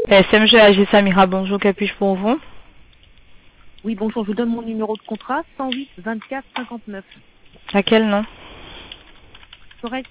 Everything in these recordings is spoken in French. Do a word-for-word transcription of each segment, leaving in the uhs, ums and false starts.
S M G A G Samira, bonjour, que puis-je pour vous? Oui, bonjour, je vous donne mon numéro de contrat, cent huit vingt-quatre cinquante-neuf. À quel nom? Correct.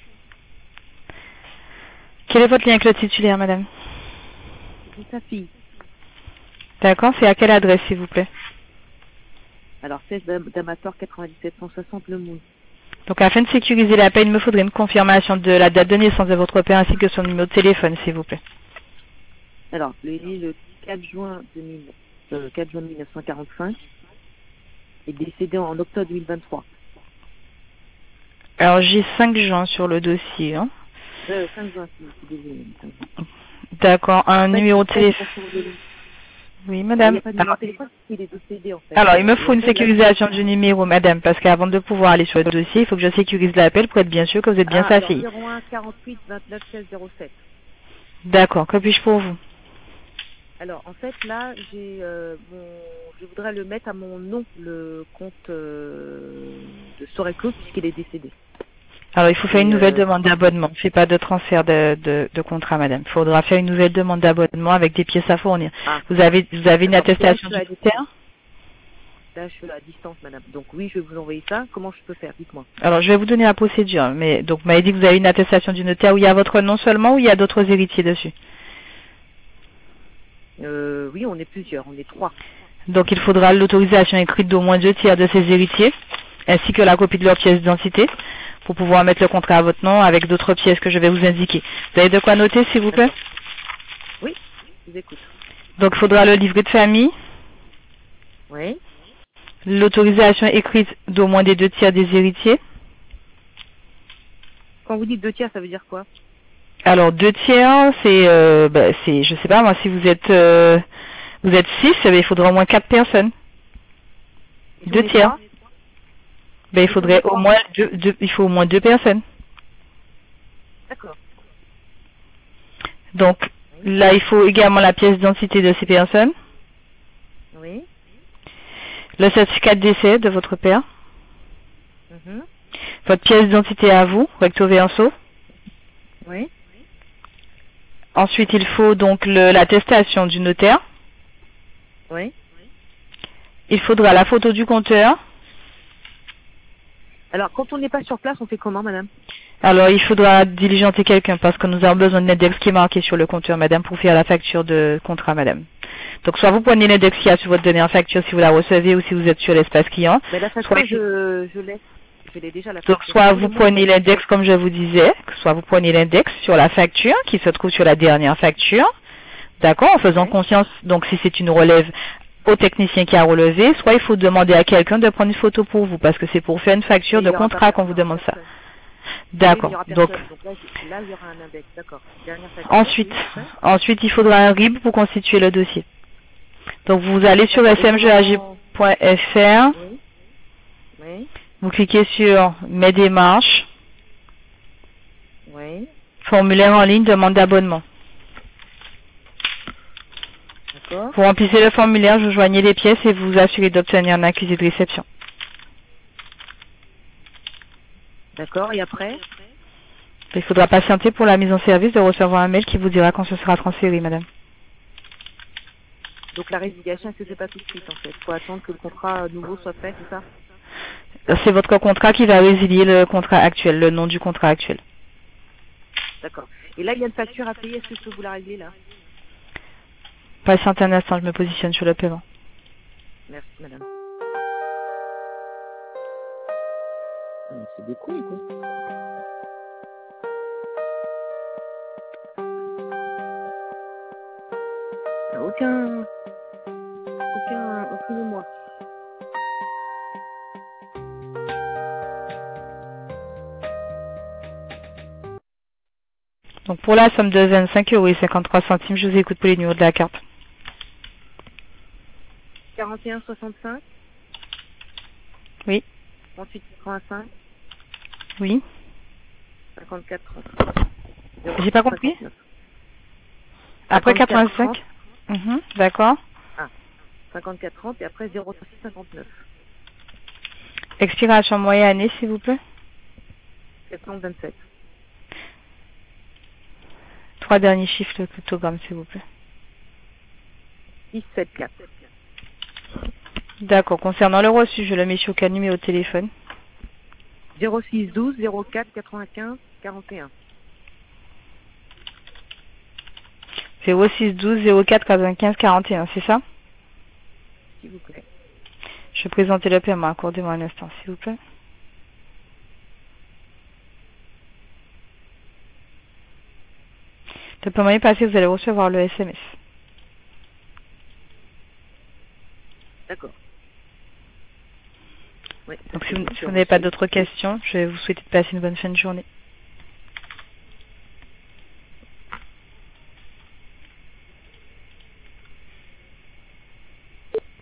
Quel est votre lien avec le titulaire, madame? C'est sa fille. D'accord, c'est à quelle adresse, s'il vous plaît? Alors, seize d'Amateur quatre-vingt-dix-sept cent soixante Le Moule. Donc, afin de sécuriser la paie, il me faudrait une confirmation de la date de naissance de votre père ainsi que son numéro de téléphone, s'il vous plaît. Alors, il est né le quatre juin mille neuf cent quarante-cinq et décédé en octobre deux mille vingt-trois. Alors, j'ai cinq juin sur le dossier. Hein. Euh, cinq juin, je suis désolée. D'accord, un En fait, numéro de téléphone. Oui, madame. Il n'y a pas de numéro de téléphone parce qu'il est décédé, en fait. Alors, il me faut Et une en fait, sécurisation du numéro, madame, parce qu'avant de pouvoir aller sur le dossier, il faut que je sécurise l'appel pour être bien sûr que vous êtes bien ah, sa alors, fille. zéro un quarante-huit vingt-neuf seize zéro sept. D'accord, que puis-je pour vous? Alors, en fait, là, j'ai, euh, mon, je voudrais le mettre à mon nom, le compte euh, de Soreco, puisqu'il est décédé. Alors, il faut faire Et, une nouvelle euh, demande d'abonnement. Je ne fais pas de transfert de, de, de contrat, madame. Il faudra faire une nouvelle demande d'abonnement avec des pièces à fournir. ah, Vous avez, vous avez une attestation du là, notaire? là, je suis à distance, madame. Donc, oui, je vais vous envoyer ça. Comment je peux faire? Dites-moi. Alors, je vais vous donner la procédure. Mais donc, vous m'avez dit que vous avez une attestation du notaire où il y a votre nom seulement ou il y a d'autres héritiers dessus? Euh, oui, on est plusieurs. On est trois. Donc, il faudra l'autorisation écrite d'au moins deux tiers de ces héritiers, ainsi que la copie de leur pièce d'identité, pour pouvoir mettre le contrat à votre nom avec d'autres pièces que je vais vous indiquer. Vous avez de quoi noter, s'il vous plaît? Oui, je vous écoute. Donc, il faudra le livret de famille, Oui. l'autorisation écrite d'au moins des deux tiers des héritiers. Quand vous dites deux tiers, ça veut dire quoi? Alors, deux tiers, c'est, euh, bah, c'est, je sais pas, moi, si vous êtes, euh, vous êtes six, eh bien, il faudra au moins quatre personnes. Et Deux on est tiers. trois? Ben, il Et on faudrait est au trois? moins deux, deux, il faut au moins deux personnes. D'accord. Donc, Oui. là, il faut également la pièce d'identité de ces personnes, Oui. le certificat de décès de votre père, Mhm. votre pièce d'identité à vous, recto verso. Oui. Ensuite, il faut donc le- l'attestation du notaire. Oui. Il faudra la photo du compteur. Alors, quand on n'est pas sur place, on fait comment, madame? Alors, il faudra diligenter quelqu'un parce que nous avons besoin de l'index qui est marqué sur le compteur, madame, pour faire la facture de contrat, madame. Donc, soit vous prenez l'index qui a sur votre dernière facture si vous la recevez ou si vous êtes sur l'espace client. Mais la Soit, facture, je, je l'ai. Je l'ai déjà, la donc, facture. soit Tous les vous mois, je prenez l'ai. l'index comme je vous disais, soit vous prenez l'index sur la facture qui se trouve sur la dernière facture. D'accord, en faisant Oui. confiance, donc si c'est une relève au technicien qui a relevé, soit il faut demander à quelqu'un de prendre une photo pour vous parce que c'est pour faire une facture Mais il de n'y aura pas contrat qu'on vous personne. demande ça. personne. Oui, mais il n'y D'accord. aura Donc, personne. Donc là, je- là, il y aura un index. D'accord. Dernière facture. ensuite, Oui, après. ensuite, il faudra un R I B pour constituer le dossier. Donc, vous allez sur D'accord. Et smgag comment... point f r, Oui. Oui. vous cliquez sur Mes démarches, Oui. formulaire en ligne, demande d'abonnement. D'accord. Vous remplissez le formulaire, vous joignez les pièces et vous vous assurez d'obtenir un accusé de réception. D'accord. Et après? Il faudra patienter pour la mise en service de recevoir un mail qui vous dira quand ce sera transféré, madame. Donc la résiliation, elle se fait pas tout de suite, en fait. Il faut attendre que le contrat nouveau soit fait, c'est ça? C'est votre contrat qui va résilier le contrat actuel, le nom du contrat actuel. D'accord. Et là, il y a une facture à payer. Est-ce que je peux vous la régler, là? Patientez un instant, je me positionne sur le paiement. Merci, madame. Ah, mais c'est des couilles, quoi. Aucun... Aucun... Aucun de moi. Donc pour la somme de vingt-cinq euros et cinquante-trois centimes, je vous écoute pour les numéros de la carte. quarante et un soixante-cinq. Oui, trente-huit quatre-vingt-cinq. oui. cinquante-quatre trente. J'ai pas compris. Après quatre-vingt-cinq. Mhm, d'accord. Ah, cinquante-quatre trente et après zéro six cinquante-neuf. Expiration moyenne année, s'il vous plaît. quatre cent vingt-sept. Trois derniers chiffres de cryptogramme, s'il vous plaît. six sept quatre. D'accord. Concernant le reçu, je le mets sur quel numéro de téléphone? zéro six douze zéro quatre quatre-vingt-quinze quarante et un. zéro six douze zéro quatre quatre-vingt-quinze quarante et un, c'est ça? S'il vous plaît. Je vais présenter le paiement. Accordez-moi un instant, s'il vous plaît. Le paiement est passé, vous allez recevoir le S M S. D'accord. Oui, Donc si vous, si vous n'avez pas d'autres questions, je vais vous souhaiter de passer une bonne fin de journée.